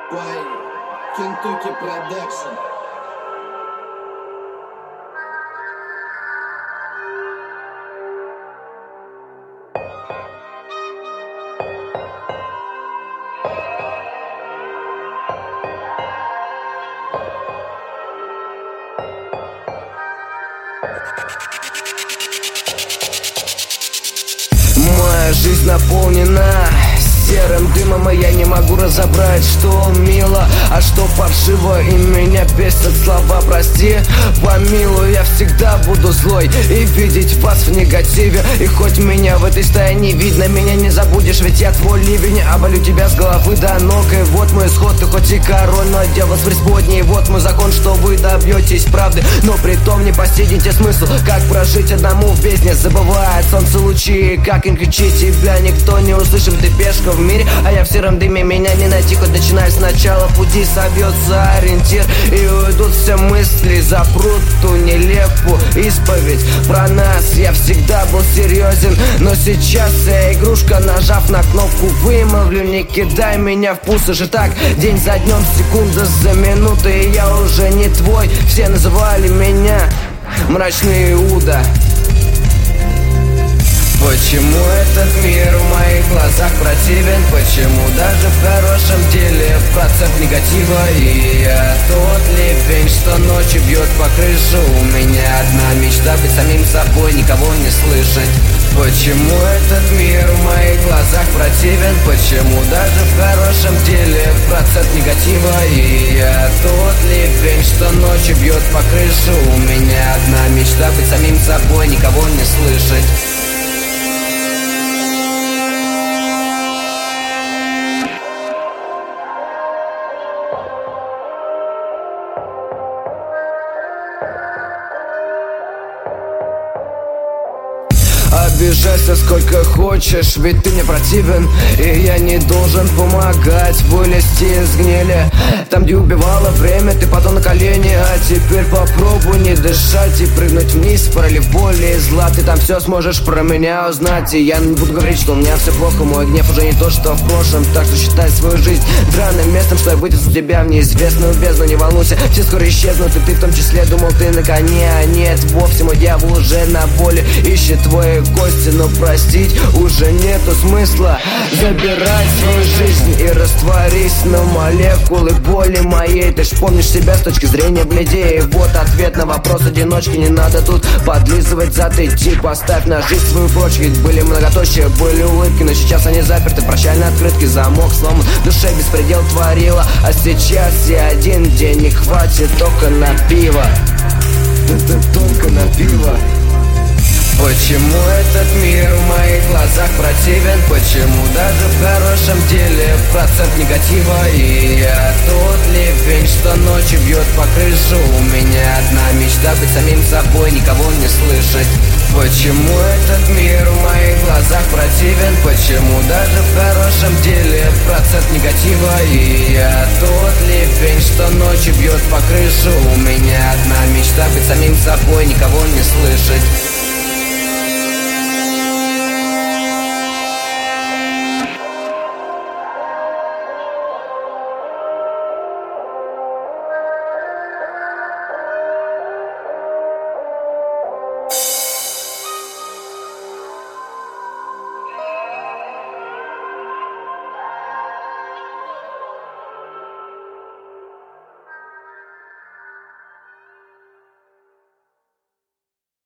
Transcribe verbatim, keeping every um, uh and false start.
by Kentucky Production. Моя жизнь наполнена серым дымом, и я не могу разобрать, что мило, а что паршиво, и меня бесят слова «прости», «помилуй». Я всегда буду злой и видеть вас в негативе. И хоть меня в этой стае не видно, меня не забудешь, ведь я твой ливень. Оболю тебя с головы до ног, и вот мой исход. Ты хоть и король, но отдел вас преисподней. Вот мой закон, что вы добьетесь правды, но при том не постигнете смысл, как прожить одному в бездне. Забывает солнце лучи, как им кричить, тебя никто не услышит. Ты пешка в мире, а я в сером дыме, меня не найти. Хоть начиная сначала пути, собьется ориентир, и уйдут все мысли, запрут ту нелепую исповедь про нас. Я всегда был серьезен, но сейчас я игрушка. Нажав на кнопку, вымовлю: не кидай меня в пустошь. И так день за днем, секунда за минутой, и я уже не твой. Все называли меня мрачный Иуда. Почему этот мир в моих глазах противен? Почему даже в хорошем деле процент негатива? И я тот ливень, что ночью бьет по крыше. У меня одна мечта — быть самим собой, никого не слышать. Почему этот мир в моих глазах противен? Почему даже в хорошем деле процент негатива? И я тот ливень, что ночью бьет по крыше. У меня одна мечта — быть самим собой, никого не слышать. Обижайся сколько хочешь, ведь ты мне противен, и я не должен помогать вылезти из гнили. Там, где убивало время, ты падал на колени, а теперь попробуй не дышать и прыгнуть вниз, пролив боли и зла. Ты там все сможешь про меня узнать, и я не буду говорить, что у меня все плохо. Мой гнев уже не то, что в прошлом, так что считай свою жизнь драным местом, что я вытесну тебя в неизвестную бездну. Не волнуйся, все скоро исчезнут, и ты в том числе. Думал, ты на коне, а нет, вовсе мой дьявол уже на воле, ищет твои кости, но простить уже нету смысла. Забирай свою жизнь и растворись на молекулы боли моей. Ты ж помнишь себя с точки зрения бледей. Вот ответ на вопрос одиночки. Не надо тут подлизывать зад, идти. Поставь на жизнь свою прочь. Ведь были многоточия, были улыбки, но сейчас они заперты. Прощальные открытки, замок сломан, в душе беспредел творила. А сейчас я один, денег хватит только на пиво. Это только на пиво. Почему этот мир в моих глазах противен? Почему даже в хорошем деле процент негатива? И я тот ливень, что ночью бьет по крыше. У меня одна мечта — быть самим собой, никого не слышать. Почему этот мир в моих глазах противен? Почему даже в хорошем деле процент негатива? И я тот ливень, что ночью бьет по крыше. У меня одна мечта — быть самим собой, никого не слышать.